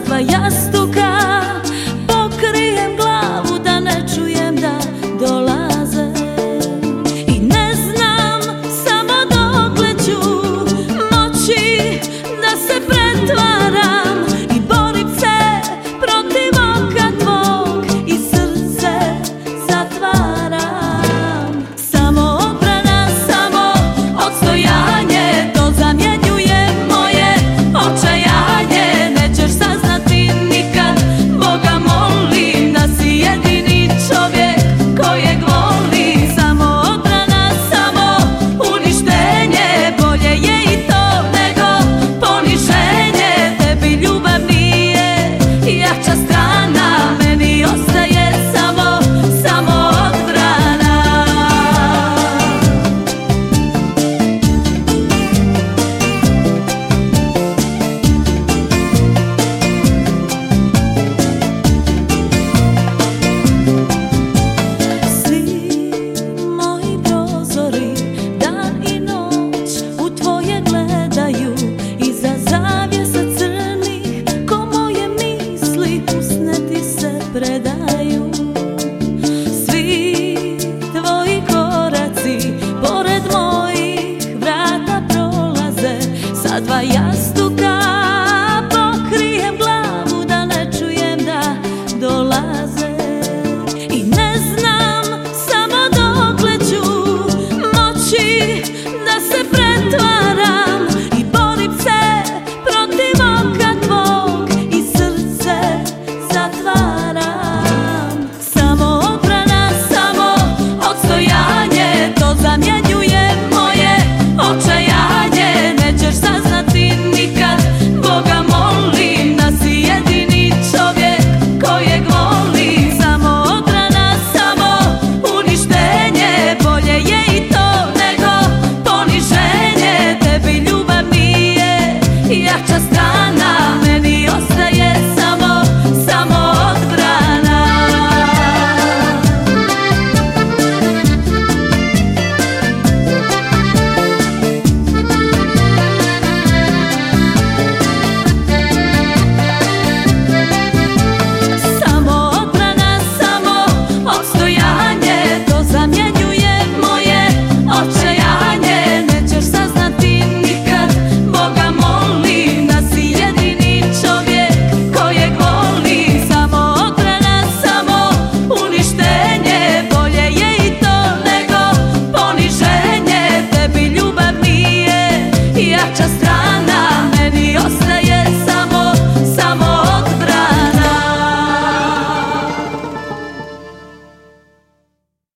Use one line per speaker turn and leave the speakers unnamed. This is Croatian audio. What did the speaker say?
dva jastuka, pokrijem glavu da ne čujem da dolaze. I ne znam samo dokle ću moći da se pretvaram i borim se protiv oka tvog i srce zatvaram. Samo odbrana, samo odstojanje, to zamjenjuje moje očajanje. Nećeš saznati nikad, Boga molim, da si jedini čovjek kojeg volim. Samo odbrana, samo uništenje, bolje je i to nego poniženje. Tebi ljubav nije jača strana, meni ostaje samo odbrana. Svi moji prozori, dan i noć u tvoje gledaju. Iza zavjesa crnih ko moje misli usne ti se predaju. Svi tvoji koraci pored mojih vrata prolaze, sa dva jasna